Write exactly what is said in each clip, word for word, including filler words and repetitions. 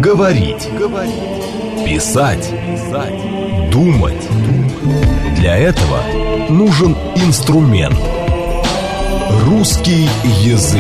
Говорить. Писать. Думать. Для этого нужен инструмент. Русский язык.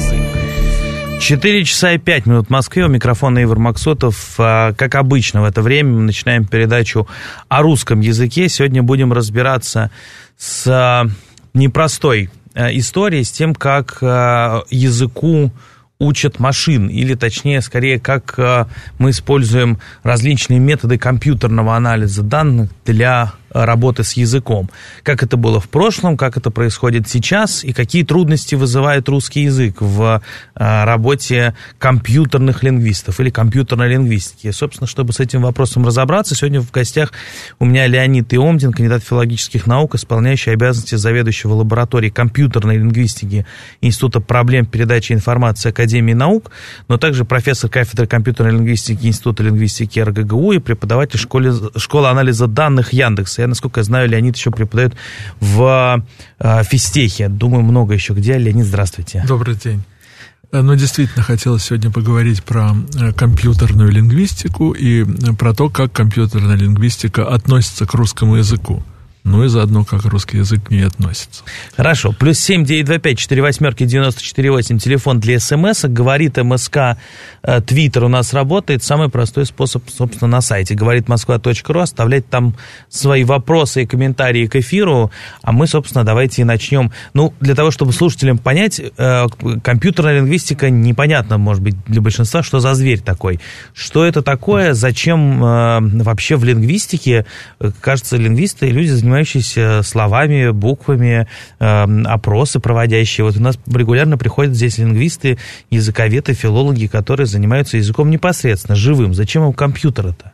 четыре часа и пять минут в Москве. У микрофона Ивар Максутов. Как обычно в это время мы начинаем передачу о русском языке. Сегодня будем разбираться с непростой историей, с тем, как языку учат машин, или точнее, скорее, как мы используем различные методы компьютерного анализа данных для работы с языком. Как это было в прошлом, как это происходит сейчас, и какие трудности вызывает русский язык в работе компьютерных лингвистов или компьютерной лингвистики. И, собственно, чтобы с этим вопросом разобраться, сегодня в гостях у меня Леонид Иомдин, кандидат филологических наук, исполняющий обязанности заведующего лабораторией компьютерной лингвистики Института проблем передачи информации Академии наук, но также профессор кафедры компьютерной лингвистики Института лингвистики эр гэ гэ у и преподаватель школы, школы анализа данных Яндекса. Я, насколько я знаю, Леонид еще преподает в э, физтехе. Думаю, много еще где. Леонид, здравствуйте. Добрый день. Ну, действительно, хотелось сегодня поговорить про компьютерную лингвистику и про то, как компьютерная лингвистика относится к русскому языку. Ну и заодно, как русский язык к ней относится. Хорошо. Плюс семь девять два пять четыре восьмерки девяносто четыре восемь. Телефон для смс. Говорит МСК. Твиттер у нас работает. Самый простой способ, собственно, на сайте. Говорит москва точка ру. Оставлять там свои вопросы и комментарии к эфиру. А мы, собственно, давайте и начнем. Ну, для того, чтобы слушателям понять, компьютерная лингвистика непонятно, может быть, для большинства, что за зверь такой. Что это такое? Зачем вообще в лингвистике, кажется, лингвисты и люди занимаются словами, буквами, э, опросы проводящие. Вот у нас регулярно приходят здесь лингвисты, языковеды, филологи, которые занимаются языком непосредственно, живым. Зачем им компьютер-то?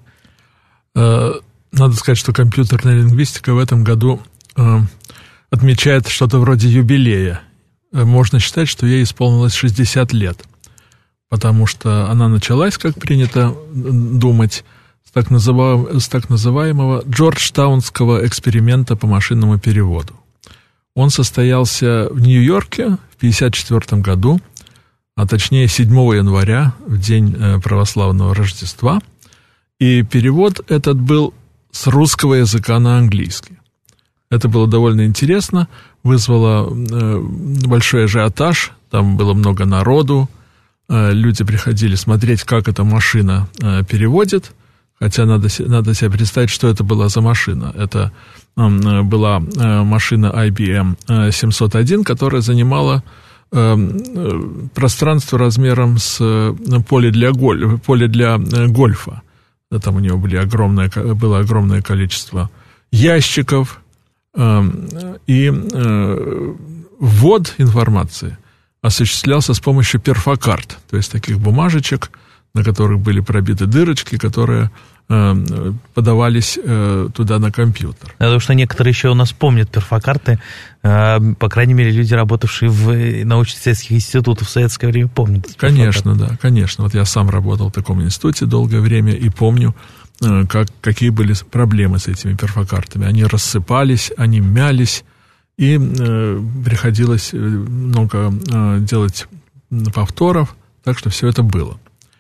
Надо сказать, что компьютерная лингвистика в этом году э, отмечает что-то вроде юбилея. Можно считать, что ей исполнилось шестьдесят лет, потому что она началась, как принято думать, Так, называемого, с так называемого Джорджтаунского эксперимента по машинному переводу. Он состоялся в Нью-Йорке в тысяча девятьсот пятьдесят четвёртом году, а точнее седьмого января, в день православного Рождества, и перевод этот был с русского языка на английский. Это было довольно интересно, вызвало большой ажиотаж, там было много народу, люди приходили смотреть, как эта машина переводит. Хотя надо, надо себе представить, что это была за машина. Это э, была э, машина ай би эм семьсот один, которая занимала э, пространство размером с э, поле для, голь, поле для э, гольфа. Там у него были огромное, было огромное количество ящиков. Э, и э, ввод информации осуществлялся с помощью перфокарт, то есть таких бумажечек, на которых были пробиты дырочки, которые э, подавались э, туда на компьютер. Потому что некоторые еще у нас помнят перфокарты, э, по крайней мере, люди, работавшие в научно-исследовательских институтах в советское время, помнят. Конечно, да, конечно. Вот я сам работал в таком институте долгое время и помню, э, как, какие были проблемы с этими перфокартами. Они рассыпались, они мялись, и э, приходилось много э, делать повторов, так что все это было.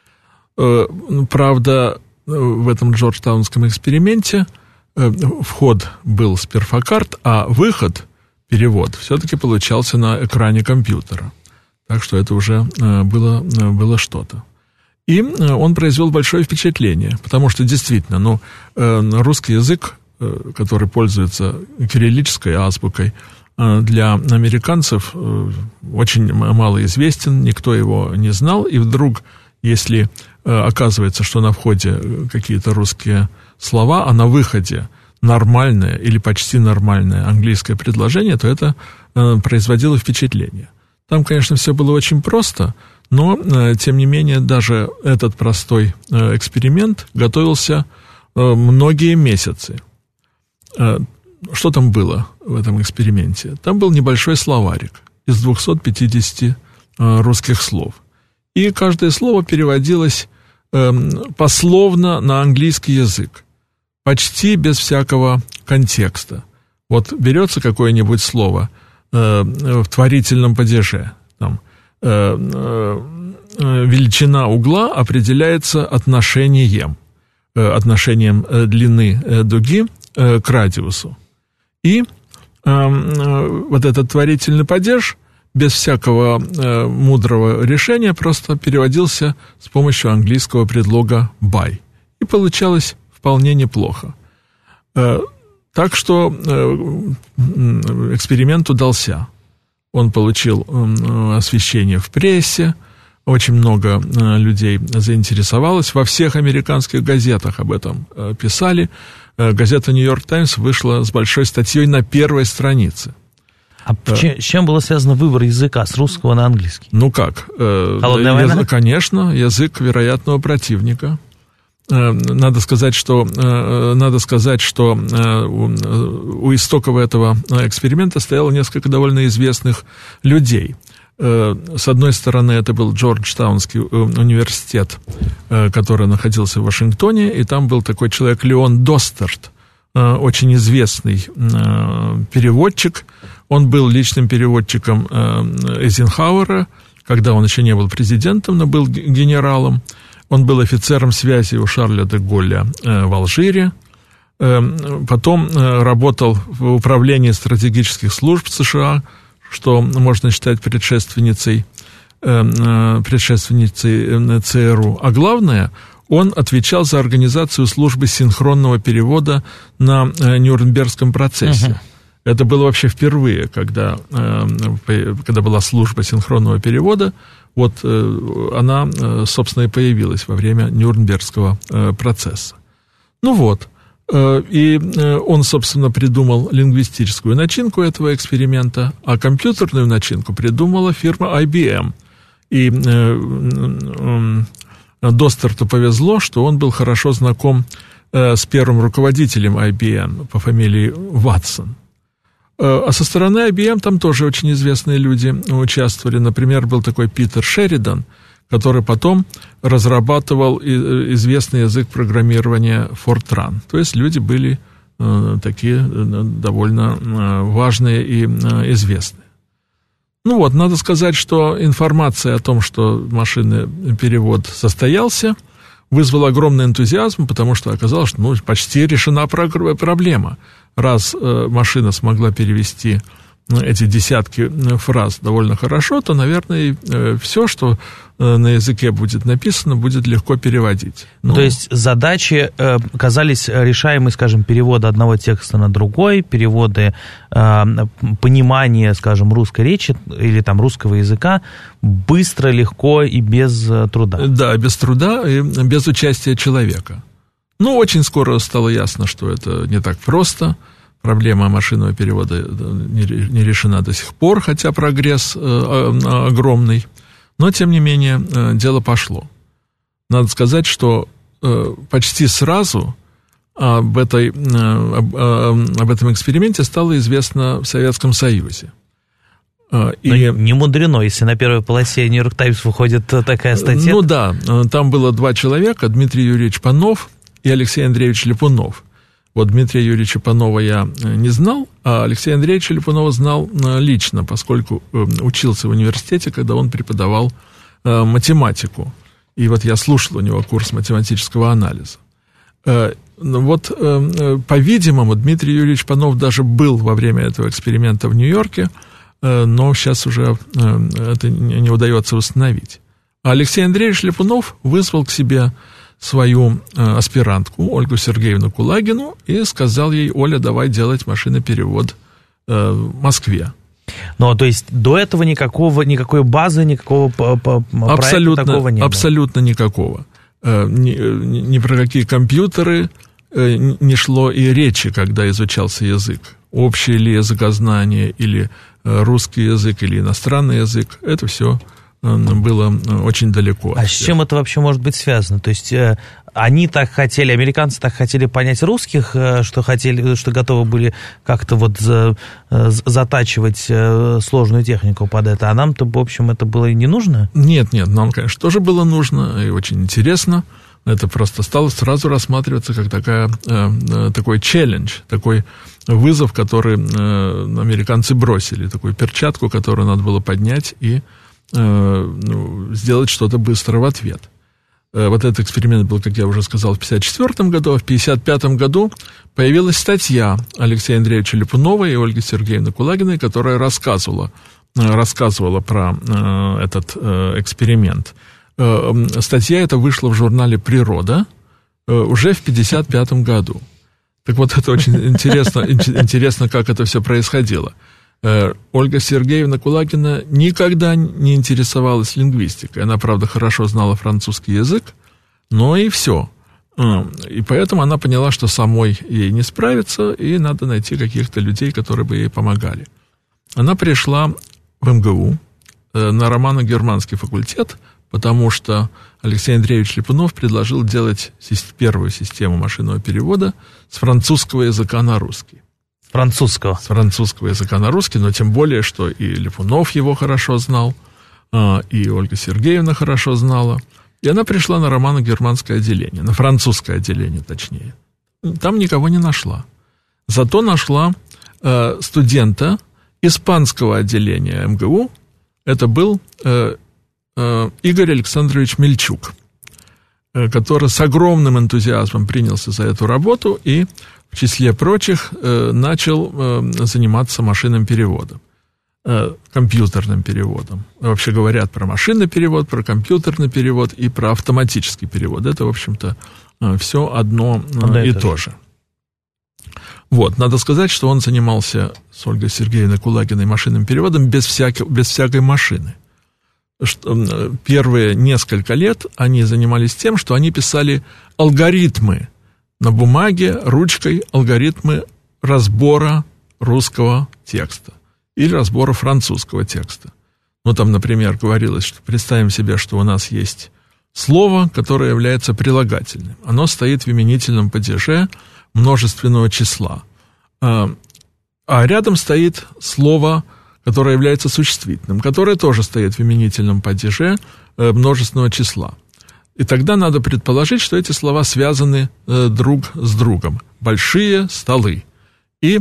Правда, в этом джорджтаунском эксперименте вход был с перфокарт, а выход, перевод, все-таки получался на экране компьютера. Так что это уже было, было что-то. И он произвел большое впечатление, потому что действительно, ну, русский язык, который пользуется кириллической азбукой, для американцев очень мало известен, никто его не знал, и вдруг, если оказывается, что на входе какие-то русские слова, а на выходе нормальное или почти нормальное английское предложение, то это производило впечатление. Там, конечно, все было очень просто, но, тем не менее, даже этот простой эксперимент готовился многие месяцы. Что там было в этом эксперименте? Там был небольшой словарик из двухсот пятидесяти русских слов. И каждое слово переводилось э, пословно на английский язык, почти без всякого контекста. Вот берется какое-нибудь слово э, в творительном падеже, там, величина угла определяется отношением, отношением длины дуги к радиусу. И вот этот творительный падеж без всякого мудрого решения просто переводился с помощью английского предлога by. И получалось вполне неплохо. Так что эксперимент удался. Он получил освещение в прессе, очень много людей заинтересовалось. Во всех американских газетах об этом писали. Газета «Нью-Йорк Таймс» вышла с большой статьей на первой странице. А с чем был связан выбор языка с русского на английский? Ну как? Холодная Яз... война? Конечно, язык вероятного противника. Надо сказать, что, надо сказать, что у истоков этого эксперимента стояло несколько довольно известных людей. С одной стороны, это был Джорджтаунский университет, который находился в Вашингтоне, и там был такой человек Леон Достерт, очень известный переводчик. Он был личным переводчиком Эйзенхауэра, когда он еще не был президентом, но был генералом. Он был офицером связи у Шарля де Голля в Алжире. Потом работал в управлении стратегических служб США, что можно считать предшественницей, предшественницей ЦРУ. А главное, он отвечал за организацию службы синхронного перевода на Нюрнбергском процессе. Uh-huh. Это было вообще впервые, когда, когда была служба синхронного перевода. Вот она, собственно, и появилась во время Нюрнбергского процесса. Ну вот. И он, собственно, придумал лингвистическую начинку этого эксперимента, а компьютерную начинку придумала фирма ай би эм. И Достерту повезло, что он был хорошо знаком с первым руководителем ай би эм по фамилии Ватсон. А со стороны ай би эм там тоже очень известные люди участвовали. Например, был такой Питер Шеридан, который потом разрабатывал известный язык программирования Fortran. То есть люди были э, такие довольно э, важные и э, известные. Ну вот, надо сказать, что информация о том, что машинный перевод состоялся, вызвала огромный энтузиазм, потому что оказалось, что ну, почти решена проблема. Раз э, машина смогла перевести эти десятки фраз довольно хорошо, то, наверное, все, что на языке будет написано, будет легко переводить. Ну, то есть задачи э, казались решаемы, скажем, перевода одного текста на другой, переводы э, понимания, скажем, русской речи или там русского языка быстро, легко и без труда. Да, без труда и без участия человека. Ну, очень скоро стало ясно, что это не так просто. Проблема машинного перевода не решена до сих пор, хотя прогресс огромный. Но, тем не менее, дело пошло. Надо сказать, что почти сразу об, этой, об, об этом эксперименте стало известно в Советском Союзе. И... Не мудрено, если на первой полосе «Нью-Йорк Таймс» выходит такая статья. Ну да, там было два человека, Дмитрий Юрьевич Панов и Алексей Андреевич Липунов. Вот Дмитрия Юрьевича Панова я не знал, а Алексея Андреевича Липунова знал лично, поскольку учился в университете, когда он преподавал математику. И вот я слушал у него курс математического анализа. Вот, по-видимому, Дмитрий Юрьевич Панов даже был во время этого эксперимента в Нью-Йорке, но сейчас уже это не удается установить. А Алексей Андреевич Липунов вызвал к себе свою э, аспирантку Ольгу Сергеевну Кулагину и сказал ей: Оля, давай делать машинный-перевод э, в Москве. Ну, то есть до этого никакого, никакой базы, никакого абсолютно, проекта такого не было? Абсолютно никакого. Э, ни, ни, ни про какие компьютеры э, не шло и речи, когда изучался язык. Общее ли языкознание, или э, русский язык, или иностранный язык, это все было очень далеко. А с чем это вообще может быть связано? То есть э, они так хотели, американцы так хотели понять русских, э, что хотели, что готовы были как-то вот за, э, затачивать э, сложную технику под это, а нам-то, в общем, это было и не нужно? Нет, нет, нам, конечно, тоже было нужно и очень интересно. Это просто стало сразу рассматриваться как такая, э, такой челлендж, такой вызов, который э, американцы бросили, такую перчатку, которую надо было поднять и ну, сделать что-то быстро в ответ. Вот этот эксперимент был, как я уже сказал, в тысяча девятьсот пятьдесят четвёртом году, а в тысяча девятьсот пятьдесят пятом году появилась статья Алексея Андреевича Липунова и Ольги Сергеевны Кулагиной, которая рассказывала, рассказывала про этот эксперимент. Статья эта вышла в журнале «Природа» уже в пятьдесят пятом году. Так вот, это очень интересно, интересно, как это все происходило. Ольга Сергеевна Кулагина никогда не интересовалась лингвистикой. Она, правда, хорошо знала французский язык, но и все. И поэтому она поняла, что самой ей не справиться, и надо найти каких-то людей, которые бы ей помогали. Она пришла в эм гэ у на романо-германский факультет, потому что Алексей Андреевич Липунов предложил делать первую систему машинного перевода с французского языка на русский. Французского. С французского языка на русский, но тем более, что и Липунов его хорошо знал, и Ольга Сергеевна хорошо знала. И она пришла на романо-германское отделение, на французское отделение, точнее. Там никого не нашла. Зато нашла студента испанского отделения эм гэ у. Это был Игорь Александрович Мельчук, который с огромным энтузиазмом принялся за эту работу и, в числе прочих, начал заниматься машинным переводом, компьютерным переводом. Вообще говорят про машинный перевод, про компьютерный перевод и про автоматический перевод. Это, в общем-то, все одно да, и то же. Вот, надо сказать, что он занимался с Ольгой Сергеевной Кулагиной машинным переводом без всякой, без всякой машины. Первые несколько лет они занимались тем, что они писали алгоритмы на бумаге, ручкой, алгоритмы разбора русского текста или разбора французского текста. Ну, там, например, говорилось, что представим себе, что у нас есть слово, которое является прилагательным. Оно стоит в именительном падеже множественного числа. А рядом стоит слово, которое является существительным, которое тоже стоит в именительном падеже множественного числа. И тогда надо предположить, что эти слова связаны друг с другом. Большие столы. И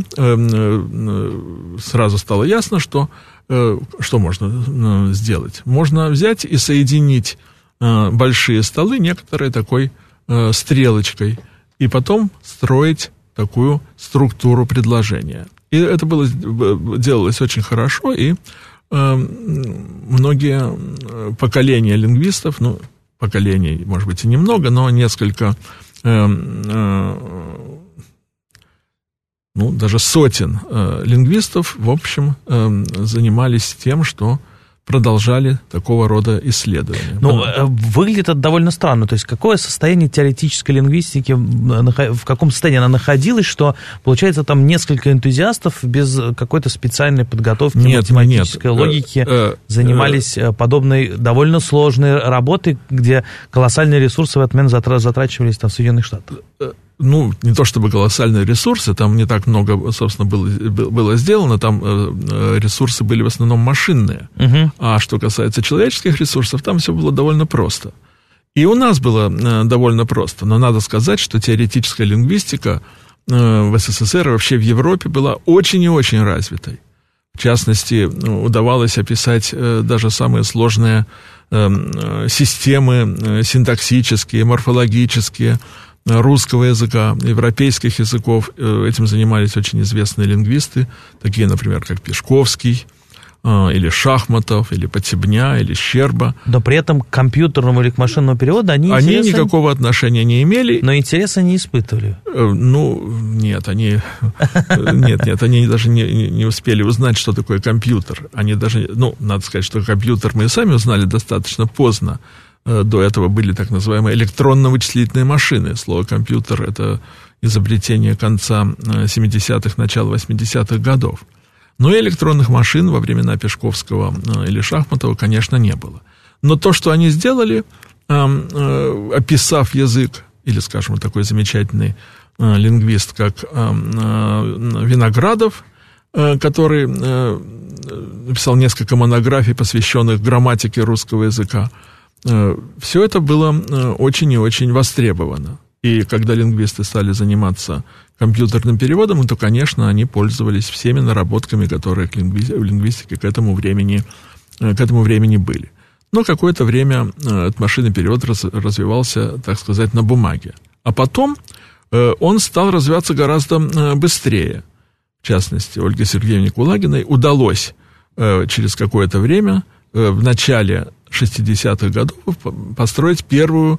сразу стало ясно, что, что можно сделать. Можно взять и соединить большие столы некоторой такой стрелочкой, и потом строить такую структуру предложения. И это было, делалось очень хорошо, и э, многие поколения лингвистов, ну, поколений, может быть, и немного, но несколько, э, э, ну, даже сотен э, лингвистов, в общем, э, занимались тем, что продолжали такого рода исследования. Ну, выглядит это довольно странно. То есть, какое состояние теоретической лингвистики, в каком состоянии она находилась, что, получается, там несколько энтузиастов без какой-то специальной подготовки нет, математической нет. логики э, занимались э, подобной довольно сложной работой, где колоссальные ресурсы в этот момент затрачивались там, в Соединенных Штатах. Ну, не то чтобы колоссальные ресурсы, там не так много, собственно, было, было сделано, там э, ресурсы были в основном машинные. Uh-huh. А что касается человеческих ресурсов, там все было довольно просто. И у нас было э, довольно просто, но надо сказать, что теоретическая лингвистика э, в эс эс эс эр и вообще в Европе была очень и очень развитой. В частности, удавалось описать э, даже самые сложные э, системы э, синтаксические, морфологические, русского языка, европейских языков. Этим занимались очень известные лингвисты, такие, например, как Пешковский, или Шахматов, или Потебня, или Щерба. Но при этом к компьютерному или к машинному переводу они Они интереса... никакого отношения не имели. Но интереса не испытывали. Ну, нет, они... Нет, нет, они даже не, не успели узнать, что такое компьютер. Они даже... Ну, надо сказать, что компьютер мы и сами узнали достаточно поздно. До этого были так называемые электронно-вычислительные машины. Слово «компьютер» — это изобретение конца семидесятых, начала восьмидесятых годов. Но и электронных машин во времена Пешковского или Шахматова, конечно, не было. Но то, что они сделали, описав язык, или, скажем, такой замечательный лингвист, как Виноградов, который написал несколько монографий, посвященных грамматике русского языка, все это было очень и очень востребовано. И когда лингвисты стали заниматься компьютерным переводом, то, конечно, они пользовались всеми наработками, которые в лингвистике к этому времени к этому времени были. Но какое-то время этот машинный перевод раз, развивался, так сказать, на бумаге. А потом он стал развиваться гораздо быстрее. В частности, Ольге Сергеевне Кулагиной удалось через какое-то время, в начале шестидесятых годов, построить первую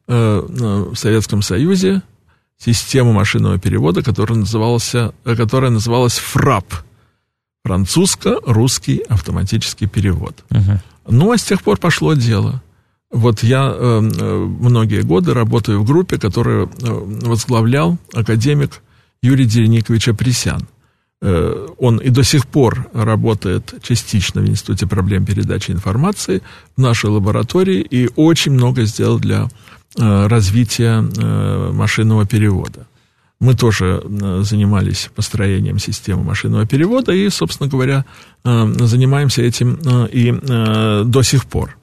в Советском Союзе систему машинного перевода, которая называлась, которая называлась ФРАП. Французско-русский автоматический перевод. Uh-huh. Ну, а с тех пор пошло дело. Вот я э, многие годы работаю в группе, которую возглавлял академик Юрий Дереникович Апресян. Э, он и до сих пор работает частично в Институте проблем передачи информации в нашей лаборатории и очень много сделал для э, развития э, машинного перевода. Мы тоже занимались построением системы машинного перевода и, собственно говоря, занимаемся этим и до сих пор.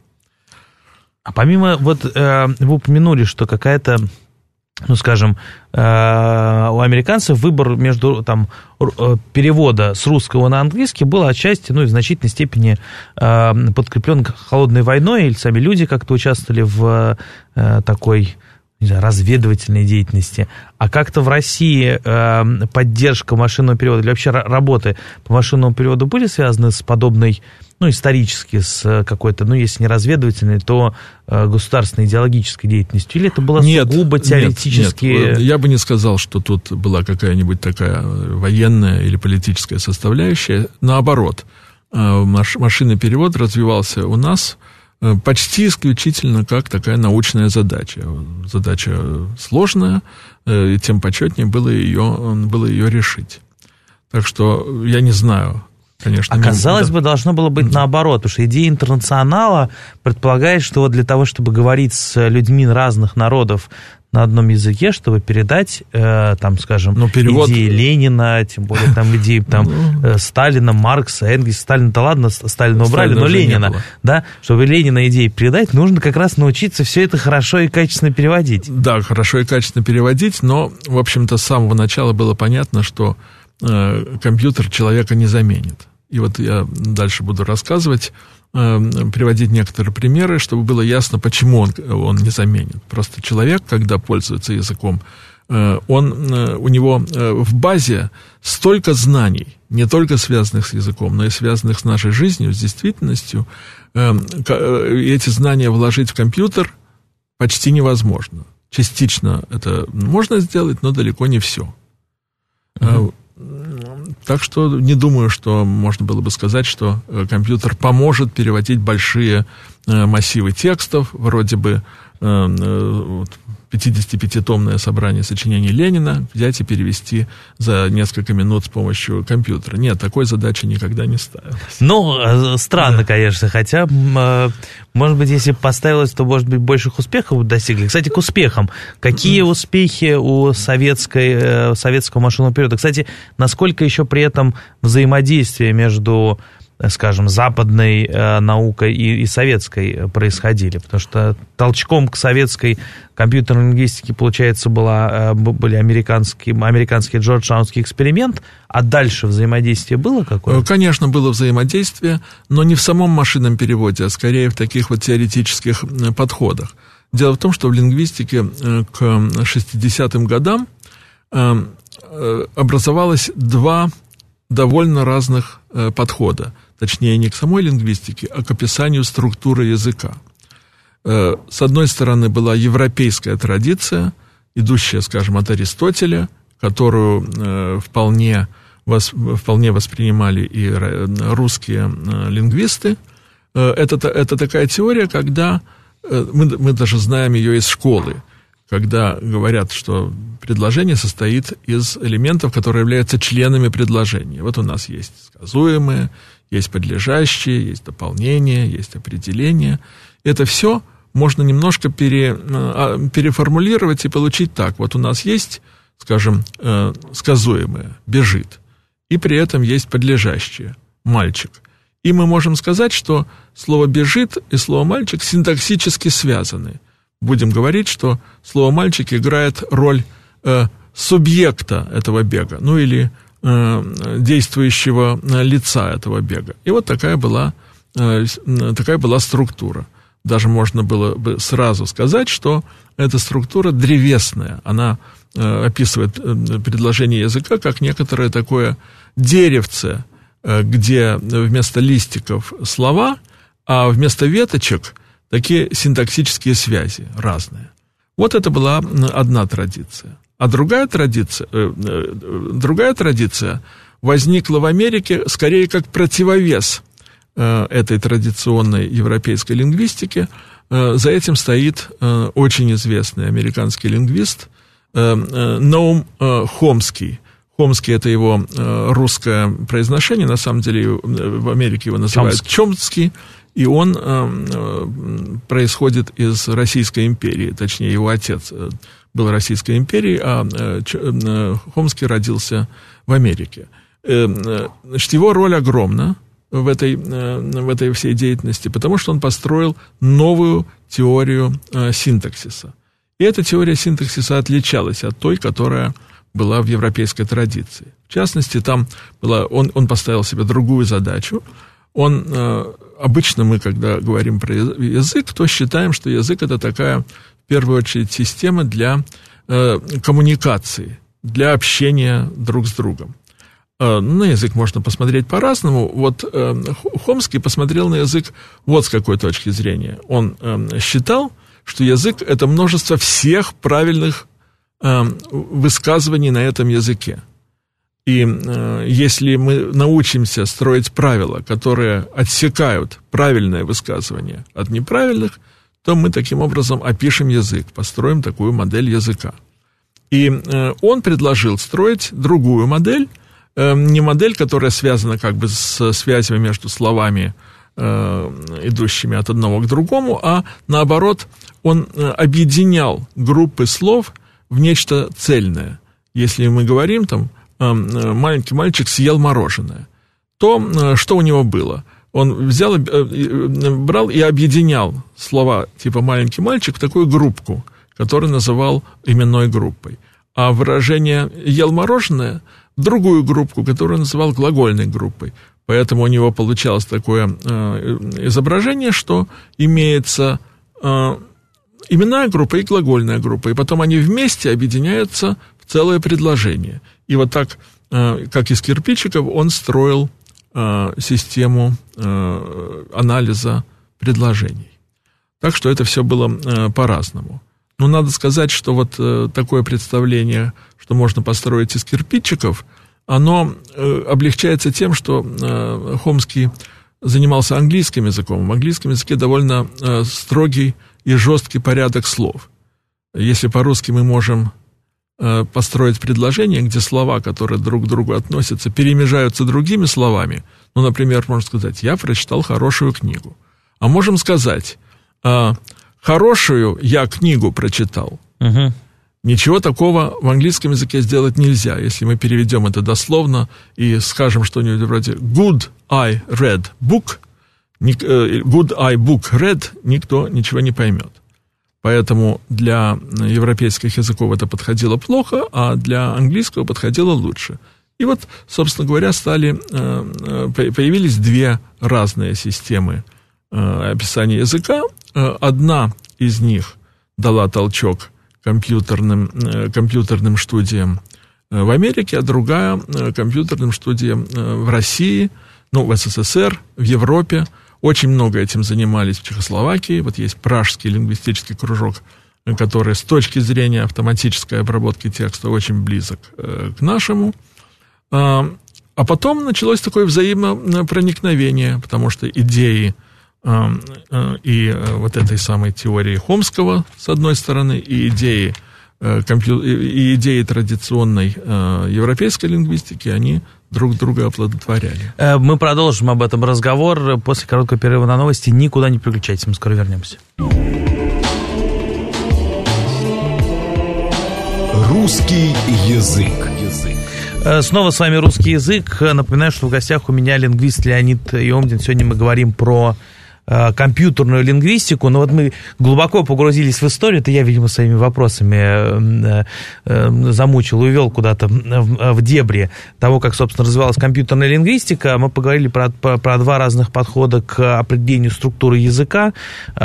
А помимо, вот вы упомянули, что какая-то, ну, скажем, у американцев выбор между там, перевода с русского на английский был отчасти, ну, и в значительной степени подкреплен холодной войной, или сами люди как-то участвовали в такой... не знаю, разведывательной деятельности, а как-то в России э, поддержка машинного перевода или вообще работы по машинному переводу были связаны с подобной, ну, исторически, с какой-то, ну, если не разведывательной, то э, государственной идеологической деятельностью? Или это было нет, сугубо теоретически? Нет, нет, я бы не сказал, что тут была какая-нибудь такая военная или политическая составляющая. Наоборот, э, маш, машинный перевод развивался у нас почти исключительно как такая научная задача. Задача сложная, и тем почетнее было ее, было ее решить. Так что я не знаю, конечно. А казалось да. бы, должно было быть наоборот, потому что идея интернационала предполагает, что вот для того, чтобы говорить с людьми разных народов на одном языке, чтобы передать, э, там, скажем, ну, перевод... идеи Ленина, тем более там идеи там, э, Сталина, Маркса, Энгельса. Сталина-то ладно, Сталина убрали, но Ленина, да, чтобы Ленина идеи передать, нужно как раз научиться все это хорошо и качественно переводить. Да, хорошо и качественно переводить, но, в общем-то, с самого начала было понятно, что э, компьютер человека не заменит. И вот я дальше буду рассказывать, приводить некоторые примеры, чтобы было ясно, почему он, он не заменит. Просто человек, когда пользуется языком, он, у него в базе столько знаний, не только связанных с языком, но и связанных с нашей жизнью, с действительностью. Эти знания вложить в компьютер почти невозможно. Частично это можно сделать, но далеко не все. Mm-hmm. Так что не думаю, что можно было бы сказать, что компьютер поможет переводить большие массивы текстов, вроде бы пятидесятипятитомное собрание сочинений Ленина взять и перевести за несколько минут с помощью компьютера. Нет, такой задачи никогда не ставилось. Ну, странно, да. Конечно, хотя, может быть, если бы поставилось, то, может быть, больших успехов бы достигли. Кстати, к успехам. Какие успехи у советской, советского машинного перевода? Кстати, насколько еще при этом взаимодействие между, скажем, западной э, наукой и, и советской происходили, потому что толчком к советской компьютерной лингвистике, получается, была, э, были американские, американский джорджтаунский эксперимент, а дальше взаимодействие было какое-то? Конечно, было взаимодействие, но не в самом машинном переводе, а скорее в таких вот теоретических подходах. Дело в том, что в лингвистике э, к шестидесятым годам э, э, образовалось два довольно разных э, подхода. Точнее, не к самой лингвистике, а к описанию структуры языка. Э, с одной стороны, была европейская традиция, идущая, скажем, от Аристотеля, которую э, вполне, вос, вполне воспринимали и русские э, лингвисты. Э, это, это такая теория, когда э, мы, мы даже знаем ее из школы, когда говорят, что предложение состоит из элементов, которые являются членами предложения. Вот у нас есть сказуемые, есть подлежащие, есть дополнение, есть определение. Это все можно немножко пере, переформулировать и получить так. Вот у нас есть, скажем, сказуемое, бежит, и при этом есть подлежащее, мальчик. И мы можем сказать, что слово «бежит» и слово «мальчик» синтаксически связаны. Будем говорить, что слово «мальчик» играет роль э, субъекта этого бега, ну или э, действующего лица этого бега. И вот такая была такая была структура. Даже можно было бы сразу сказать, что эта структура древесная. Она описывает предложение языка как некоторое такое деревце, где вместо листиков слова, а вместо веточек такие синтаксические связи разные. Вот это была одна традиция. А другая традиция, другая традиция возникла в Америке скорее как противовес этой традиционной европейской лингвистике. За этим стоит очень известный американский лингвист Ноум Хомский. Хомский — это его русское произношение, на самом деле в Америке его называют Чомский, Чомский, и он происходит из Российской империи, точнее, его отец был Российской империей, а Хомский родился в Америке. Значит, его роль огромна в этой, в этой всей деятельности, потому что он построил новую теорию синтаксиса. И эта теория синтаксиса отличалась от той, которая была в европейской традиции. В частности, там была, он, он поставил себе другую задачу. Он, обычно мы, когда говорим про язык, то считаем, что язык — это такая, в первую очередь, система для коммуникации, для общения друг с другом. На язык можно посмотреть по-разному. Вот Хомский посмотрел на язык вот с какой точки зрения. Он считал, что язык — это множество всех правильных высказываний на этом языке. И если мы научимся строить правила, которые отсекают правильное высказывание от неправильных, то мы таким образом опишем язык, построим такую модель языка. И он предложил строить другую модель, не модель, которая связана как бы с связями между словами, идущими от одного к другому, а наоборот, он объединял группы слов в нечто цельное. Если мы говорим, там, маленький мальчик съел мороженое, то что у него было? Он взял, брал и объединял слова типа «маленький мальчик» в такую группку, которую называл именной группой. А выражение «ел мороженое» в другую группку, которую называл глагольной группой. Поэтому у него получалось такое изображение, что имеется именная группа и глагольная группа, и потом они вместе объединяются в целое предложение. И вот так, как из кирпичиков, он строил систему анализа предложений. Так что это все было по-разному. Но надо сказать, что вот такое представление, что можно построить из кирпичиков, оно облегчается тем, что Хомский занимался английским языком. В английском языке довольно строгий и жесткий порядок слов. Если по-русски мы можем построить предложение, где слова, которые друг к другу относятся, перемежаются другими словами, ну, например, можно сказать: «Я прочитал хорошую книгу». А можем сказать: «Хорошую я книгу прочитал». Угу. Ничего такого в английском языке сделать нельзя. Если мы переведем это дословно и скажем что-нибудь вроде «good I read book», «good I book read», никто ничего не поймет. Поэтому для европейских языков это подходило плохо, а для английского подходило лучше. И вот, собственно говоря, стали, появились две разные системы описания языка. Одна из них дала толчок компьютерным, компьютерным студиям в Америке, а другая компьютерным студиям в России, ну, в СССР, в Европе. Очень много этим занимались в Чехословакии. Вот есть Пражский лингвистический кружок, который с точки зрения автоматической обработки текста очень близок к нашему. А потом началось такое взаимопроникновение, потому что идеи и вот этой самой теории Хомского, с одной стороны, и идеи, и идеи традиционной европейской лингвистики, они друг друга оплодотворяли. Мы продолжим об этом разговор после короткого перерыва на новости. Никуда не переключайтесь, мы скоро вернемся. Русский язык. Снова с вами «Русский язык». Напоминаю, что в гостях у меня лингвист Леонид Иомдин. Сегодня мы говорим про компьютерную лингвистику, но вот мы глубоко погрузились в историю, это я, видимо, своими вопросами замучил, увел куда-то в дебри того, как, собственно, развивалась компьютерная лингвистика. Мы поговорили про, про, про два разных подхода к определению структуры языка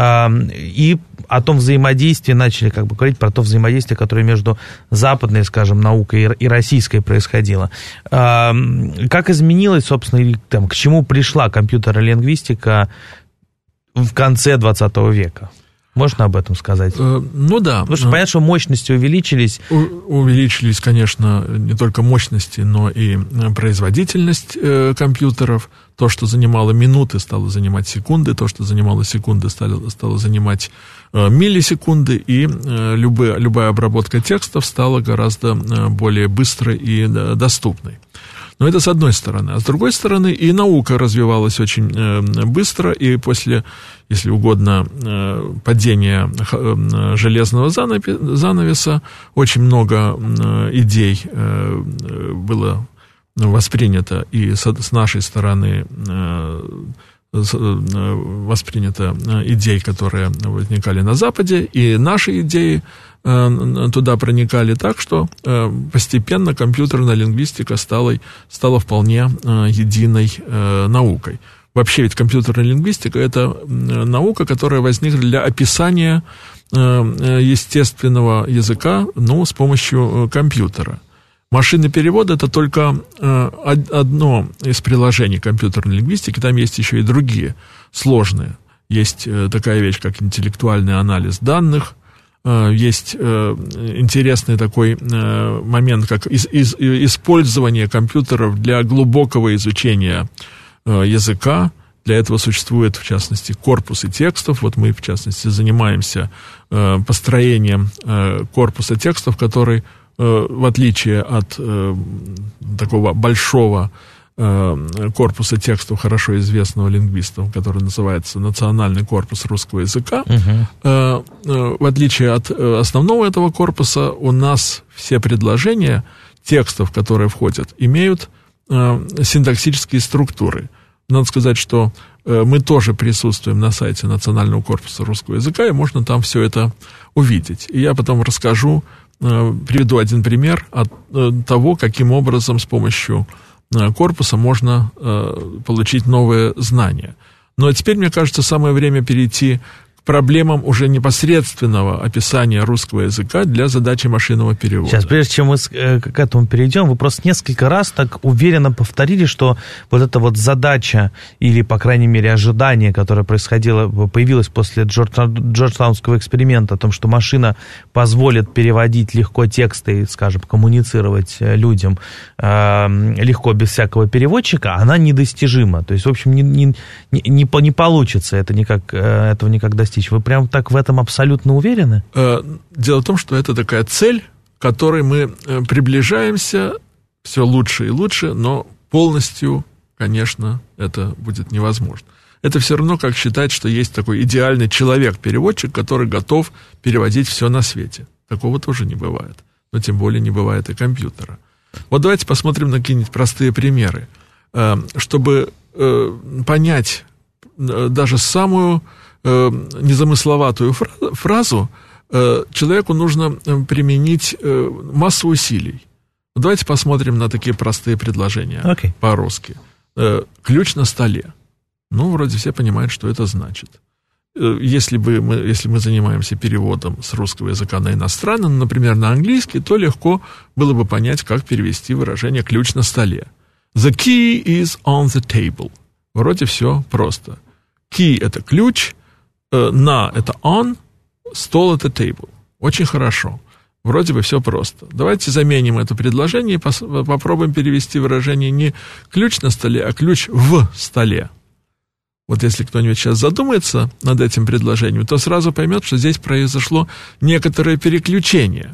и о том взаимодействии, начали как бы говорить про то взаимодействие, которое между западной, скажем, наукой и российской происходило. Как изменилась, собственно, или там, к чему пришла компьютерная лингвистика в конце двадцатого века? Можно об этом сказать? Э, ну да. Потому что понятно, что мощности увеличились. У, увеличились, конечно, не только мощности, но и производительность э, компьютеров. То, что занимало минуты, стало занимать секунды. То, что занимало секунды, стало, стало занимать э, миллисекунды. И э, любая, любая обработка текстов стала гораздо э, более быстрой и э, доступной. Но это с одной стороны. А с другой стороны, и наука развивалась очень э, быстро, и после, если угодно, э, падения э, железного занавеса очень много э, идей э, было воспринято, и с, с нашей стороны э, воспринято идей, которые возникали на Западе, и наши идеи туда проникали так, что постепенно компьютерная лингвистика стала, стала вполне единой наукой. Вообще ведь компьютерная лингвистика – это наука, которая возникла для описания естественного языка, ну, с помощью компьютера. Машинный перевод – это только одно из приложений компьютерной лингвистики, там есть еще и другие сложные. Есть такая вещь, как интеллектуальный анализ данных, есть интересный такой момент, как использование компьютеров для глубокого изучения языка. Для этого существует, в частности, корпусы текстов. Вот мы, в частности, занимаемся построением корпуса текстов, который, в отличие от такого большого корпуса текстов, хорошо известного лингвистам, который называется «Национальный корпус русского языка». Uh-huh. В отличие от основного этого корпуса, у нас все предложения текстов, которые входят, имеют синтаксические структуры. Надо сказать, что мы тоже присутствуем на сайте Национального корпуса русского языка, и можно там все это увидеть. И я потом расскажу, приведу один пример от того, каким образом с помощью корпуса можно э, получить новые знания. Но теперь, мне кажется, самое время перейти к проблемам уже непосредственного описания русского языка для задачи машинного перевода. Сейчас, прежде чем мы к этому перейдем, вы просто несколько раз так уверенно повторили, что вот эта вот задача, или, по крайней мере, ожидание, которое происходило, появилось после Джорджтаунского эксперимента, о том, что машина позволит переводить легко тексты и, скажем, коммуницировать людям э, легко, без всякого переводчика, она недостижима. То есть, в общем, не, не, не, не получится это никак, этого никак достичь. Вы прям так в этом абсолютно уверены? Дело в том, что это такая цель, к которой мы приближаемся все лучше и лучше, но полностью, конечно, это будет невозможно. Это все равно, как считать, что есть такой идеальный человек-переводчик, который готов переводить все на свете. Такого тоже не бывает. Но тем более не бывает и компьютера. Вот давайте посмотрим на какие-нибудь простые примеры. Чтобы понять даже самую незамысловатую фразу, человеку нужно применить массу усилий. Давайте посмотрим на такие простые предложения okay. по-русски. Ключ на столе. Ну, вроде все понимают, что это значит. Если, бы мы, если мы занимаемся переводом с русского языка на иностранный, например, на английский, то легко было бы понять, как перевести выражение «ключ на столе». The key is on the table. Вроде все просто. Key – это ключ, на – это on, стол – это table. Очень хорошо. Вроде бы все просто. Давайте заменим это предложение и пос- попробуем перевести выражение не ключ на столе, а ключ в столе. Вот если кто-нибудь сейчас задумается над этим предложением, то сразу поймет, что здесь произошло некоторое переключение.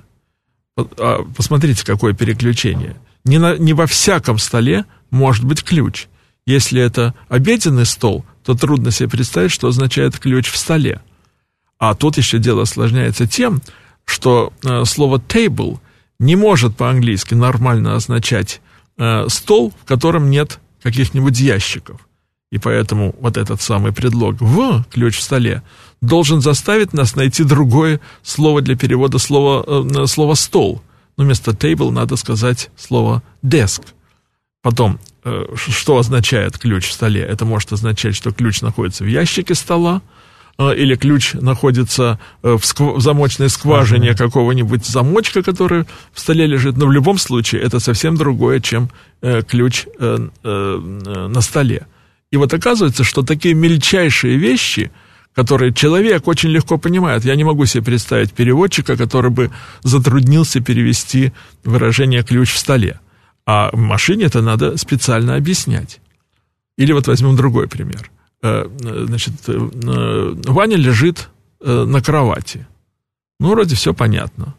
Посмотрите, какое переключение. Не, на, не во всяком столе может быть ключ. Если это обеденный стол, то трудно себе представить, что означает ключ в столе. А тут еще дело осложняется тем, что э, слово table не может по-английски нормально означать э, стол, в котором нет каких-нибудь ящиков. И поэтому вот этот самый предлог «в», ключ в столе, должен заставить нас найти другое слово для перевода слова, э, слова «стол». Но вместо table надо сказать слово desk. Потом, э, что означает ключ в столе? Это может означать, что ключ находится в ящике стола, э, или ключ находится э, в, скв- в замочной скважине ага. какого-нибудь замочка, который в столе лежит. Но в любом случае это совсем другое, чем э, ключ э, э, на столе. И вот оказывается, что такие мельчайшие вещи, которые человек очень легко понимает, я не могу себе представить переводчика, который бы затруднился перевести выражение «ключ в столе». А в машине это надо специально объяснять. Или вот возьмем другой пример. Значит, Ваня лежит на кровати. Ну, вроде все понятно.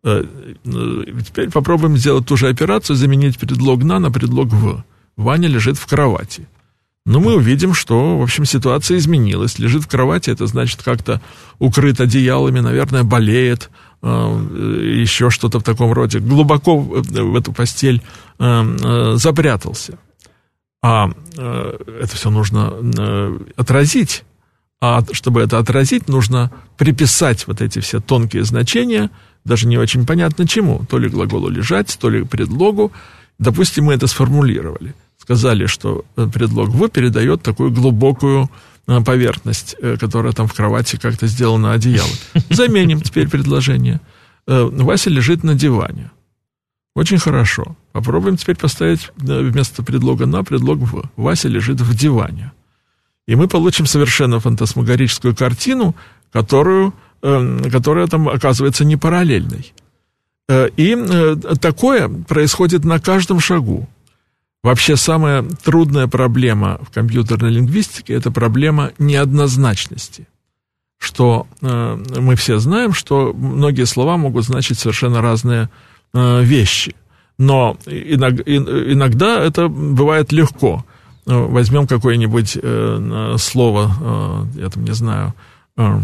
Теперь попробуем сделать ту же операцию, заменить предлог «на» на предлог «в». Ваня лежит в кровати. Но мы увидим, что, в общем, ситуация изменилась. Лежит в кровати, это значит, как-то укрыт одеялами, наверное, болеет, э, еще что-то в таком роде. Глубоко в эту постель э, э, запрятался. А э, это все нужно э, отразить. А чтобы это отразить, нужно приписать вот эти все тонкие значения, даже не очень понятно чему. То ли глаголу «лежать», то ли предлогу. Допустим, мы это сформулировали. Сказали, что предлог «в» передает такую глубокую поверхность, которая там в кровати как-то сделана одеялом. Заменим теперь предложение. Вася лежит на диване. Очень хорошо. Попробуем теперь поставить вместо предлога «на» предлог «в». Вася лежит в диване. И мы получим совершенно фантасмагорическую картину, которую, которая там оказывается не параллельной. И такое происходит на каждом шагу. Вообще самая трудная проблема в компьютерной лингвистике – это проблема неоднозначности. Что э, мы все знаем, что многие слова могут значить совершенно разные э, вещи. Но иног, иногда это бывает легко. Возьмем какое-нибудь э, слово, э, я там не знаю, э,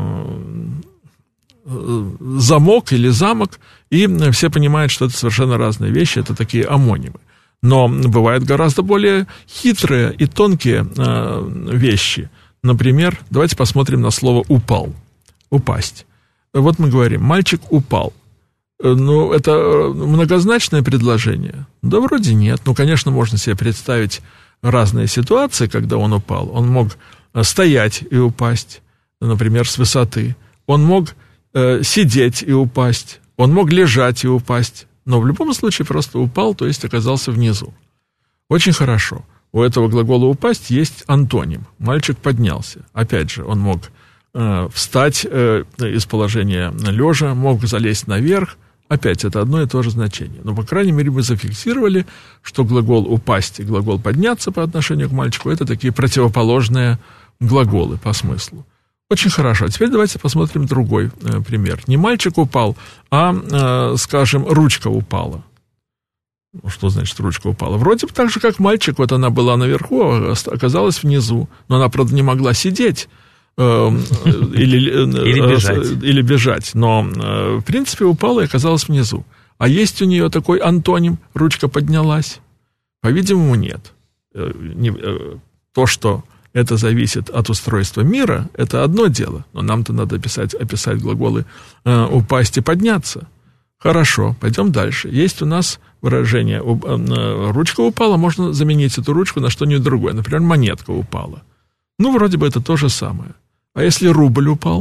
э, замок или замок, и все понимают, что это совершенно разные вещи, это такие омонимы. Но бывают гораздо более хитрые и тонкие э, вещи. Например, давайте посмотрим на слово «упал». Упасть. Вот мы говорим «мальчик упал». Ну, это многозначное предложение? Да вроде нет. Ну, конечно, можно себе представить разные ситуации, когда он упал. Он мог стоять и упасть, например, с высоты. Он мог э, сидеть и упасть. Он мог лежать и упасть. Но в любом случае просто упал, то есть оказался внизу. Очень хорошо. У этого глагола «упасть» есть антоним. Мальчик поднялся. Опять же, он мог э, встать э, из положения лежа, мог залезть наверх. Опять это одно и то же значение. Но, по крайней мере, мы зафиксировали, что глагол «упасть» и глагол «подняться» по отношению к мальчику – это такие противоположные глаголы по смыслу. Очень хорошо. А теперь давайте посмотрим другой э, пример. Не мальчик упал, а, э, скажем, ручка упала. Ну, что значит ручка упала? Вроде бы так же, как мальчик. Вот она была наверху, а оказалась внизу. Но она, правда, не могла сидеть э, э, или, э, или, бежать. Э, или бежать. Но, э, в принципе, упала и оказалась внизу. А есть у нее такой антоним «ручка поднялась»? По-видимому, нет. Э, не, э, то, что... это зависит от устройства мира, это одно дело. Но нам-то надо описать, описать глаголы э, «упасть» и «подняться». Хорошо, пойдем дальше. Есть у нас выражение э, «ручка упала», можно заменить эту ручку на что-нибудь другое. Например, «монетка упала». Ну, вроде бы это то же самое. А если рубль упал?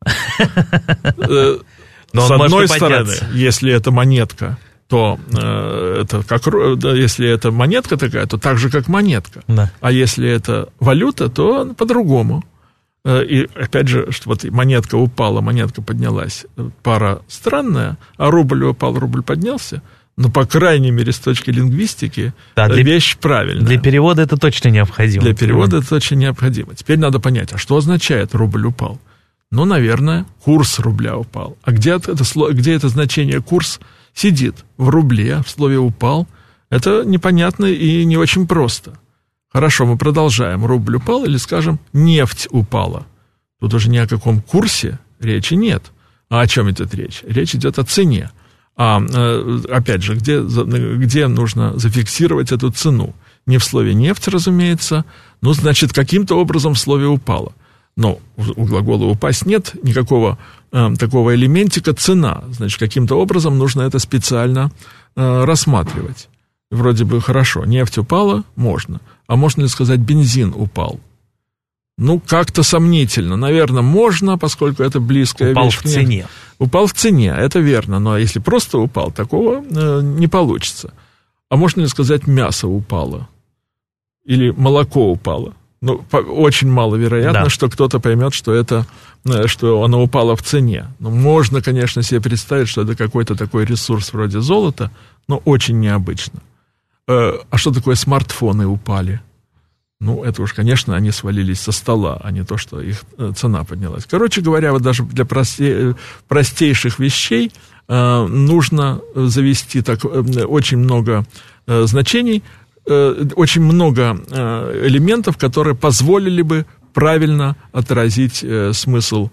С одной стороны, если это монетка, то э, это как, да, если это монетка такая, то так же, как монетка. Да. А если это валюта, то по-другому. Э, и опять же, что вот монетка упала, монетка поднялась. Пара странная, а рубль упал, рубль поднялся. Но, по крайней мере, с точки лингвистики, да, для, вещь правильная. Для перевода это точно необходимо. Для перевода это точно необходимо. Теперь надо понять, а что означает «рубль упал»? Ну, наверное, курс рубля упал. А где это, где это значение «курс» сидит? В рубле, в слове «упал». Это непонятно и не очень просто. Хорошо, мы продолжаем. Рубль упал или, скажем, нефть упала. Тут уже ни о каком курсе речи нет. А о чем идет речь? Речь идет о цене. А, опять же, где, где нужно зафиксировать эту цену? не в слове «нефть», разумеется, ну, значит, каким-то образом в слове «упало». Но у глагола «упасть» нет никакого э, такого элементика «цена». Значит, каким-то образом нужно это специально э, рассматривать. Вроде бы хорошо, нефть упала, можно. А можно ли сказать «бензин упал»? Ну, как-то сомнительно. Наверное, можно, поскольку это близкая упал вещь. Упал в цене. Упал в цене, это верно. Но если просто упал, такого э, не получится. А можно ли сказать «мясо упало»? Или «молоко упало»? Ну, по, очень маловероятно, да. что кто-то поймет, что это, что оно упало в цене. Ну, можно, конечно, себе представить, что это какой-то такой ресурс вроде золота, но очень необычно. Э, а что такое смартфоны упали? Ну, это уж, конечно, они свалились со стола, а не то, что их цена поднялась. Короче говоря, вот даже для простей, простейших вещей э, нужно завести так, э, очень много э, значений, э, очень много э, элементов, которые позволили бы правильно отразить э, смысл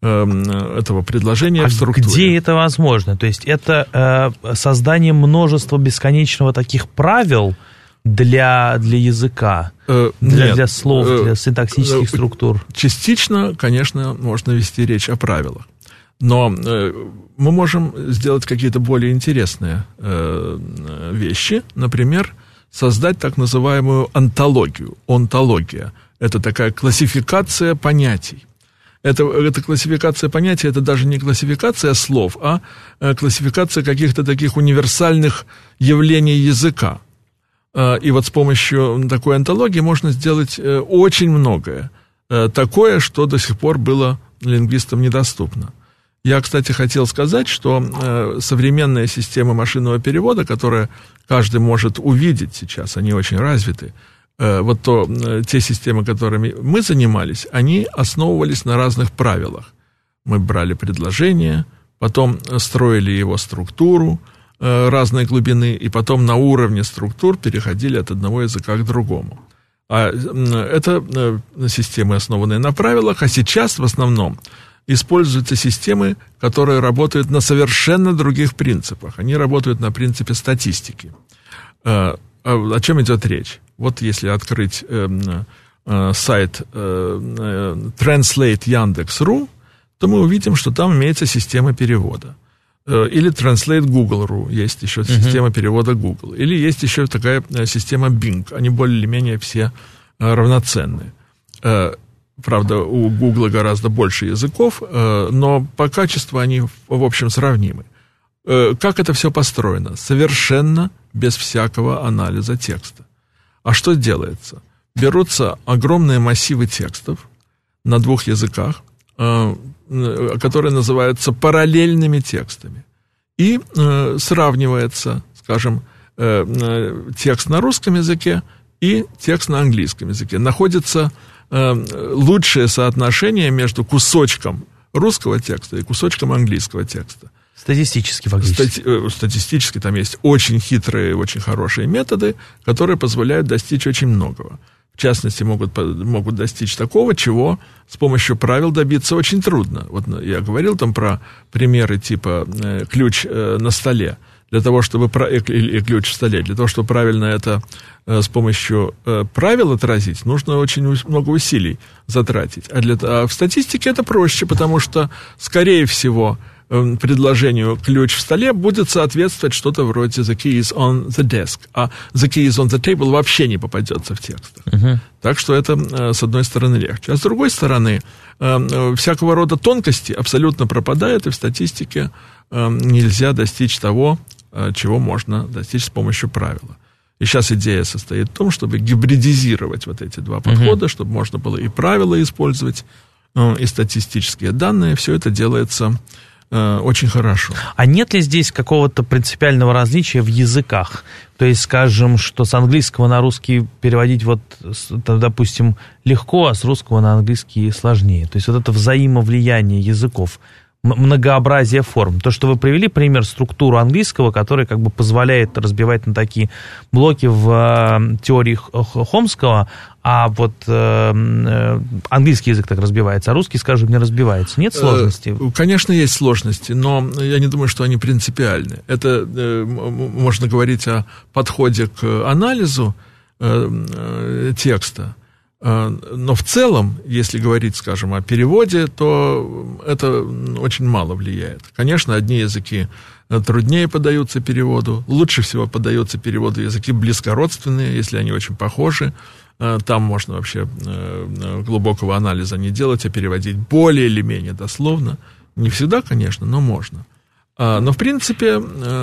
э, этого предложения а в структуре. Где это возможно? То есть это э, создание множества бесконечного таких правил, Для, для языка, э, для, нет, для слов, э, для синтаксических э, структур? Частично, конечно, можно вести речь о правилах. Но э, мы можем сделать какие-то более интересные э, вещи. Например, создать так называемую онтологию. Онтология – это такая классификация понятий. Это, это классификация понятий, это даже не классификация слов, а классификация каких-то таких универсальных явлений языка. И вот с помощью такой онтологии можно сделать очень многое. Такое, что до сих пор было лингвистам недоступно. Я, кстати, хотел сказать, что современные системы машинного перевода, которые каждый может увидеть сейчас, они очень развиты. Вот то, те системы, которыми мы занимались, они основывались на разных правилах. Мы брали предложение, потом строили его структуру разной глубины, и потом на уровне структур переходили от одного языка к другому. А это системы, основанные на правилах, а сейчас в основном используются системы, которые работают на совершенно других принципах. Они работают на принципе статистики. О чем идет речь? Вот если открыть сайт Translate Яндекс точка ру, то мы увидим, что там имеется система перевода. Или Translate Google точка ру, есть еще uh-huh. система перевода Google. Или есть еще такая система Bing. Они более-менее все равноценны. Правда, у Google гораздо больше языков, но по качеству они, в общем, сравнимы. Как это все построено? Совершенно без всякого анализа текста. А что делается? Берутся огромные массивы текстов на двух языках, которые называются параллельными текстами. И э, сравнивается, скажем, э, текст на русском языке и текст на английском языке. Находится э, лучшее соотношение между кусочком русского текста и кусочком английского текста. Статистически, фактически. Стати- статистически там есть очень хитрые, очень хорошие методы, которые позволяют достичь очень многого. В частности, могут, могут достичь такого, чего с помощью правил добиться очень трудно. Вот я говорил там про примеры типа э, ключ э, на столе. Для того, чтобы... Э, или ключ в столе. Для того, чтобы правильно это э, с помощью э, правил отразить, нужно очень много усилий затратить. А, для, а в статистике это проще, потому что, скорее всего, э, предложению «ключ в столе» будет соответствовать что-то вроде «the key is on the desk», а «the key is on the table» вообще не попадется в текстах. Uh-huh. Так что это, э, с одной стороны, легче. А с другой стороны, э, всякого рода тонкости абсолютно пропадают, и в статистике э, нельзя достичь того, э, чего можно достичь с помощью правила. И сейчас идея состоит в том, чтобы гибридизировать вот эти два подхода, uh-huh. чтобы можно было и правила использовать, э, и статистические данные. Все это делается э, очень хорошо. А нет ли здесь какого-то принципиального различия в языках? То есть, скажем, что с английского на русский переводить, вот, допустим, легко, а с русского на английский сложнее. То есть, вот это взаимовлияние языков, многообразие форм. То, что вы привели пример, структуру английского, который как бы позволяет разбивать на такие блоки в э, теории Хомского, а вот э, английский язык так разбивается, а русский, скажем, не разбивается. Нет сложностей? Конечно, есть сложности, но я не думаю, что они принципиальны. Это э, можно говорить о подходе к анализу, текста. Но в целом, если говорить, скажем, о переводе, то это очень мало влияет. Конечно, одни языки труднее поддаются переводу, лучше всего поддаются переводу языки близкородственные, если они очень похожи. Там можно вообще глубокого анализа не делать, а переводить более или менее дословно. Не всегда, конечно, но можно. Но, в принципе,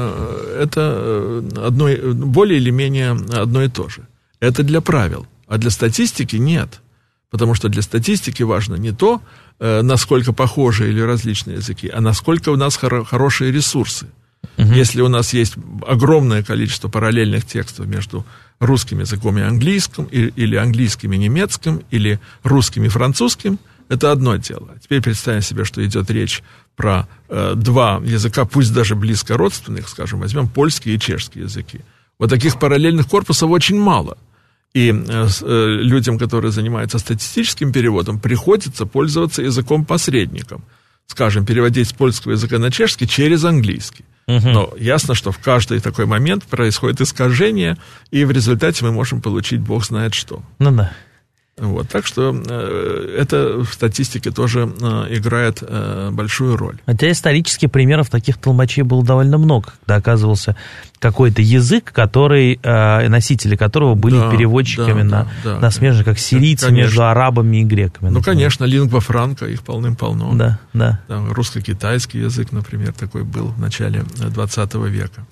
это одно, более или менее одно и то же. Это для правил. А для статистики нет, потому что для статистики важно не то, насколько похожи или различные языки, а насколько у нас хоро- хорошие ресурсы. Uh-huh. Если у нас есть огромное количество параллельных текстов между русским языком и английским, или английским и немецким, или русским и французским, это одно дело. Теперь представим себе, что идет речь про э, два языка, пусть даже близко родственных, скажем, возьмем польский и чешский языки. Вот таких параллельных корпусов очень мало. И э, э, людям, которые занимаются статистическим переводом, приходится пользоваться языком-посредником. Скажем, переводить с польского языка на чешский через английский. Uh-huh. Но ясно, что в каждый такой момент происходит искажение, и в результате мы можем получить бог знает что. Ну да. Вот, так что э, это в статистике тоже э, играет э, большую роль. Хотя исторически примеров таких толмачей было довольно много, когда оказывался какой-то язык, который, э, носители которого были да, переводчиками да, на, да, на смежных, как сирийцы конечно. Между арабами и греками. Ну, например. Конечно, лингва франка, их полным-полно. Да, да. Там русско-китайский язык, например, такой был в начале двадцатого века.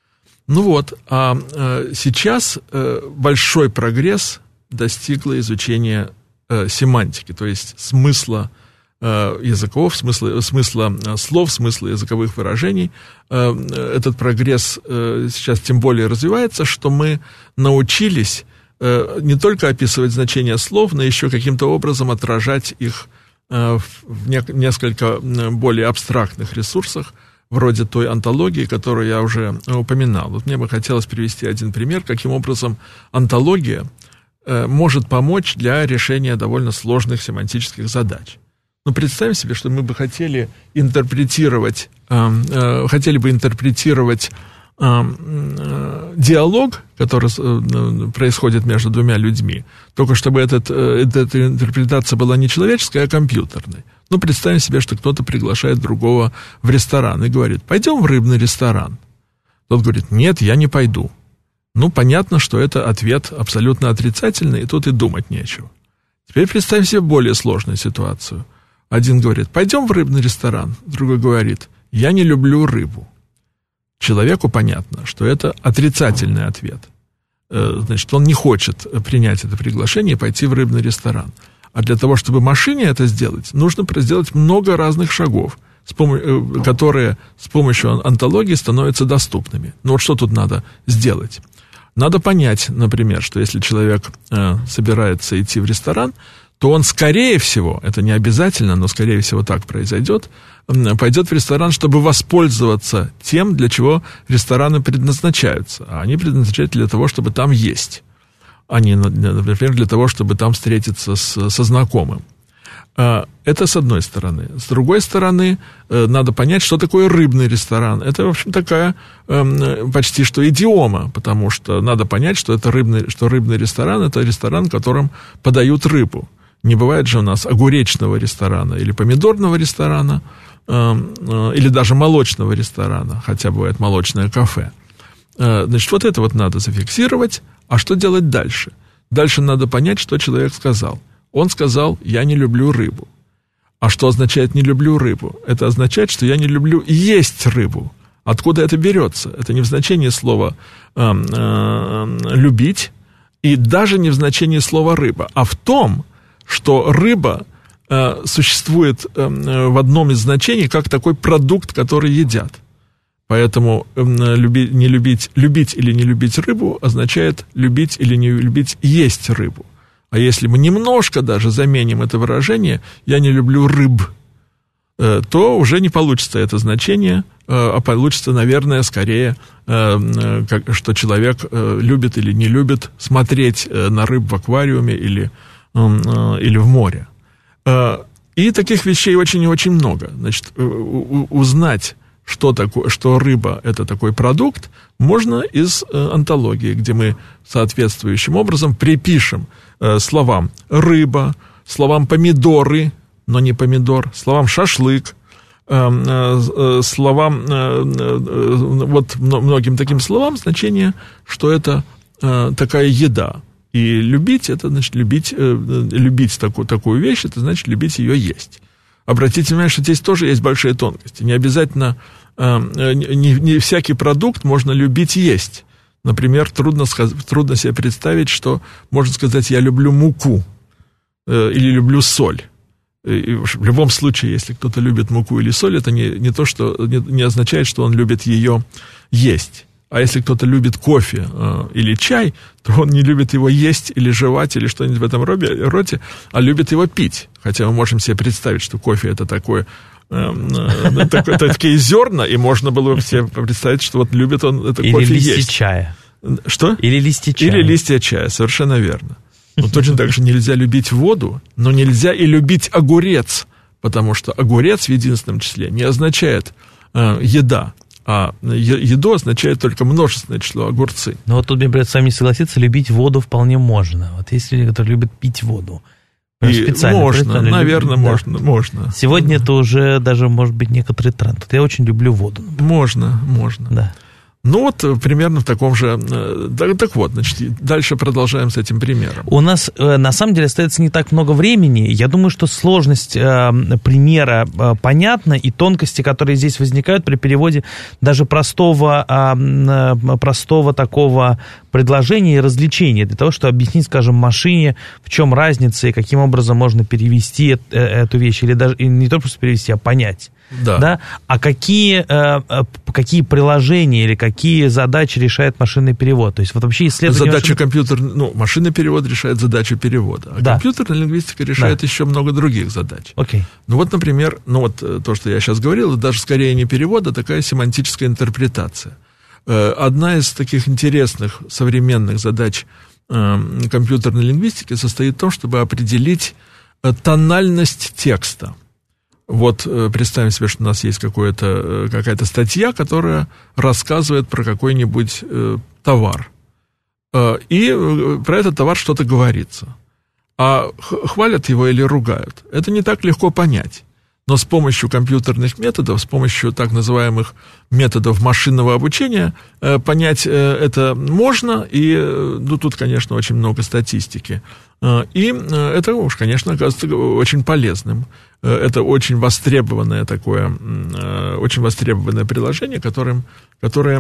Ну вот, а э, сейчас э, большой прогресс достигло изучение э, семантики, то есть смысла э, языков, смысла, смысла э, слов, смысла языковых выражений. Э, этот прогресс э, сейчас тем более развивается, что мы научились э, не только описывать значения слов, но еще каким-то образом отражать их э, в не, несколько более абстрактных ресурсах, вроде той антологии, которую я уже упоминал. Вот мне бы хотелось привести один пример, каким образом антология может помочь для решения довольно сложных семантических задач. Ну, представим себе, что мы бы хотели интерпретировать, э, э, хотели бы интерпретировать э, э, диалог, который э, происходит между двумя людьми, только чтобы этот, э, эта интерпретация была не человеческая, а компьютерной. Ну, представим себе, что кто-то приглашает другого в ресторан и говорит: пойдем в рыбный ресторан. Тот говорит: нет, я не пойду. Ну, понятно, что это ответ абсолютно отрицательный, и тут и думать нечего. Теперь представим себе более сложную ситуацию. Один говорит: пойдем в рыбный ресторан. Другой говорит: я не люблю рыбу. Человеку понятно, что это отрицательный ответ. Значит, он не хочет принять это приглашение и пойти в рыбный ресторан. А для того, чтобы машине это сделать, нужно сделать много разных шагов, с пом- которые с помощью антологии становятся доступными. Ну вот что тут надо сделать? Надо понять, например, что если человек э, собирается идти в ресторан, то он, скорее всего, это не обязательно, но, скорее всего, так произойдет, э, пойдет в ресторан, чтобы воспользоваться тем, для чего рестораны предназначаются. А они предназначаются для того, чтобы там есть, а не, например, для того, чтобы там встретиться с, со знакомым. Это с одной стороны. С другой стороны, надо понять, что такое рыбный ресторан. Это, в общем, такая э, почти что идиома, потому что надо понять, что, это рыбный, что рыбный ресторан – это ресторан, в котором подают рыбу. Не бывает же у нас огуречного ресторана или помидорного ресторана, э, э, или даже молочного ресторана, хотя бывает молочное кафе. Э, значит, вот это вот надо зафиксировать. А что делать дальше? Дальше надо понять, что человек сказал. Он сказал: я не люблю рыбу. А что означает «не люблю рыбу»? Это означает, что я не люблю есть рыбу. Откуда это берется? Это не в значении слова э, э, «любить», и даже не в значении слова «рыба», а в том, что рыба э, существует э, в одном из значений как такой продукт, который едят. Поэтому э, люби, не любить, любить или не любить рыбу означает любить или не любить есть рыбу. А если мы немножко даже заменим это выражение «я не люблю рыб», то уже не получится это значение, а получится, наверное, скорее, что человек любит или не любит смотреть на рыб в аквариуме или, или в море. И таких вещей очень и очень много. Значит, узнать, что, такое, что рыба – это такой продукт, можно из э, антологии, где мы соответствующим образом припишем э, словам «рыба», словам «помидоры», но не помидор, словам «шашлык», э, э, словам, э, э, вот многим таким словам значение, что это э, такая еда. И любить – это значит любить, э, любить такую, такую вещь, это значит любить ее есть. Обратите внимание, что здесь тоже есть большие тонкости. Не обязательно, э, не, не всякий продукт можно любить есть. Например, трудно, трудно себе представить, что можно сказать «я люблю муку» э, или «люблю соль». И в любом случае, если кто-то любит муку или соль, это не, не то, что не, не означает, что он любит ее есть. А если кто-то любит кофе э, или чай, то он не любит его есть или жевать или что-нибудь в этом роде, а любит его пить. Хотя мы можем себе представить, что кофе это такое, э, э, такое, такие зерна, и можно было бы себе представить, что вот любит он это или кофе есть. Или листья чая. Что? Или листья чая. Или листья чая, совершенно верно. Но точно так же нельзя любить воду, но нельзя и любить огурец, потому что огурец в единственном числе не означает э, еда. А еду означает только множественное число огурцы. Но вот тут мне придется с вами согласиться, любить воду вполне можно. Вот есть люди, которые любят пить воду. И специально, можно, наверное, любят, можно, да. можно. Сегодня это уже даже, может быть, некоторый тренд. Я очень люблю воду. Например. Можно, можно. Да. Ну вот примерно в таком же... Так, так вот, значит, дальше продолжаем с этим примером. У нас на самом деле остается не так много времени. Я думаю, что сложность э, примера э, понятна, и тонкости, которые здесь возникают при переводе даже простого, э, простого такого предложения и развлечения, для того, чтобы объяснить, скажем, машине, в чем разница и каким образом можно перевести э, эту вещь, или даже и не только просто перевести, а понять. Да. Да? А какие, э, какие приложения или какие задачи решает машинный перевод? То есть вот вообще исследование... Задача машин... компьютер... Ну, машинный перевод решает задачу перевода, а да. компьютерная лингвистика решает да. еще много других задач. Окей. Ну вот, например, ну вот то, что я сейчас говорил, даже скорее не перевод, а такая семантическая интерпретация. Одна из таких интересных современных задач компьютерной лингвистики состоит в том, чтобы определить тональность текста. Вот представим себе, что у нас есть какое-то, какая-то статья, которая рассказывает про какой-нибудь э, товар. Э, и про этот товар что-то говорится. А хвалят его или ругают. Это не так легко понять. Но с помощью компьютерных методов, с помощью так называемых методов машинного обучения э, понять э, это можно. И ну, тут, конечно, очень много статистики. Э, и э, это уж, конечно, оказывается очень полезным. Это очень востребованное такое, очень востребованное приложение, которым, которое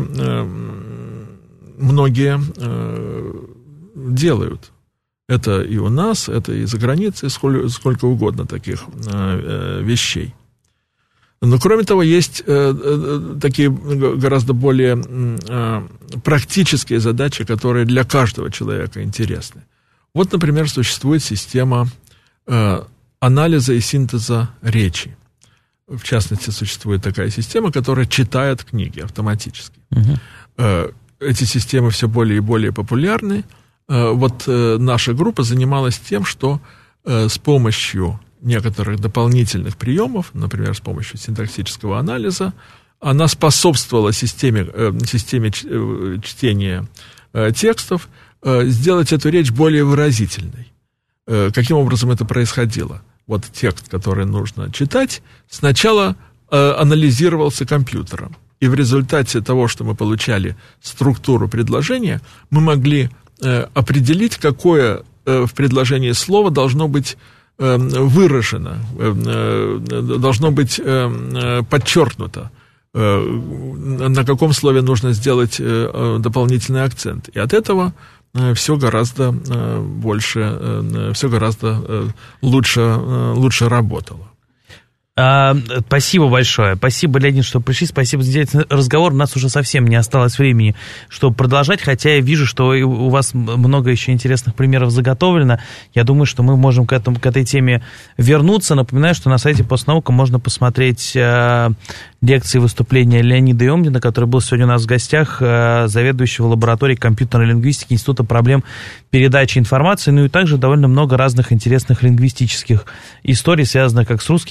многие делают. Это и у нас, это и за границей, сколько, сколько угодно таких вещей. Но, кроме того, есть такие гораздо более практические задачи, которые для каждого человека интересны. Вот, например, существует система анализа и синтеза речи. В частности, существует такая система, которая читает книги автоматически. Uh-huh. Эти системы все более и более популярны. Вот наша группа занималась тем, что с помощью некоторых дополнительных приемов, например, с помощью синтаксического анализа, она способствовала системе, системе чтения текстов сделать эту речь более выразительной. Каким образом это происходило? Вот текст, который нужно читать, сначала э, анализировался компьютером. И в результате того, что мы получали структуру предложения, мы могли э, определить, какое э, в предложении слово должно быть э, выражено, э, э, должно быть э, подчеркнуто, э, на каком слове нужно сделать э, дополнительный акцент. И от этого все гораздо больше, все гораздо лучше, лучше работало. А, спасибо большое. Спасибо, Леонид, что пришли. Спасибо за интересный разговор. У нас уже совсем не осталось времени, чтобы продолжать, хотя я вижу, что у вас много еще интересных примеров заготовлено. Я думаю, что мы можем к, этому, к этой теме вернуться. Напоминаю, что на сайте Постнаука можно посмотреть э, лекции и выступления Леонида Емдина, который был сегодня у нас в гостях, э, заведующего лабораторией компьютерной лингвистики Института проблем передачи информации. Ну и также довольно много разных интересных лингвистических историй, связанных как с русским языком,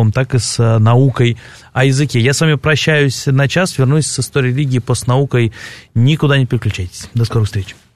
искусством, так и с наукой о языке. Я с вами прощаюсь на час, вернусь с историей религии, постнаукой. Никуда не переключайтесь. До скорых встреч.